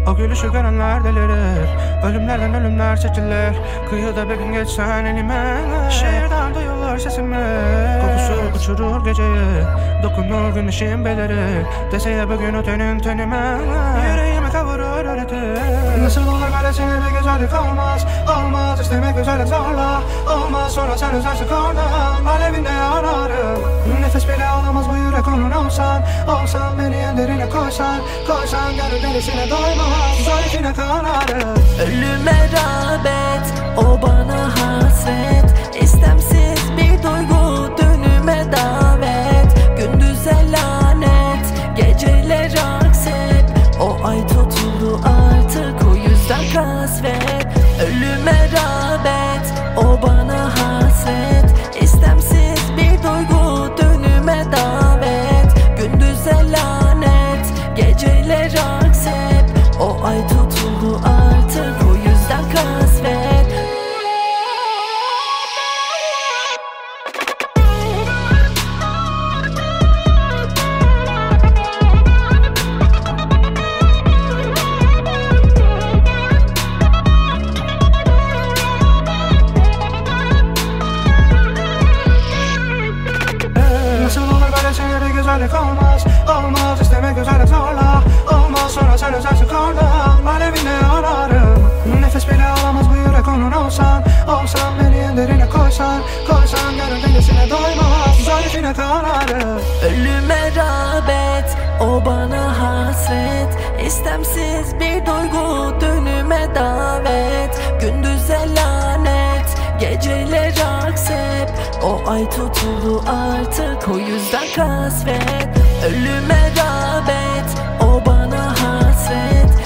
O gülüşü görenler delirir. Ölümlerden ölümler seçilir. Kıyıda bir gün geçsen elime. Şehirden duyulur sesimi. Kokusu uçurur geceyi. Dokunur güneşin belirir. Dese ya bugün o tenime. Yüreğimi kavurur öğretir. Nasıl olur böyle seni bir güzellik olmaz. Olmaz istemek güzellik zorla. Olmaz sonra sen üzersin kornam. Alevinde yanarım. Nefes bile alamaz bu yürek onun olsan. Olsan beni ellerine koysan. Koysan gönül delisine doymaz. Zarifine kanarım. Ölüme rağbet, o bana hasret. İstemsiz bir duygu, dönüme davet. Gündüze lanet, geceler aksep. O ay tutuldu artık, o yüzden kasvet. Ölüme rağbet, o bana hasret. İstemsiz bir duygu, dönüme davet. Gündüze lanet, geceler aksep. O ay tutuldu artık, o yüzden kasvet. Nasıl olur böyle seni bir güzellik olmaz. Olmaz istemek güzellik zorla. Olmaz sonra sen üzersin kornam. Alevinde yanarım. Nefes bile alamaz bu yürek onun olsan. Olsan beni ellerine koysan. Koysan gönül delisine doymaz. Zarifine kanarım. Ölüme rağbet, o bana hasret. İstemsiz bir duygu, dönüme davet. Gündüze lanet, geceler aksep. O ay tutuldu artık, o yüzden kasvet. Ölüme rağbet, o bana hasret.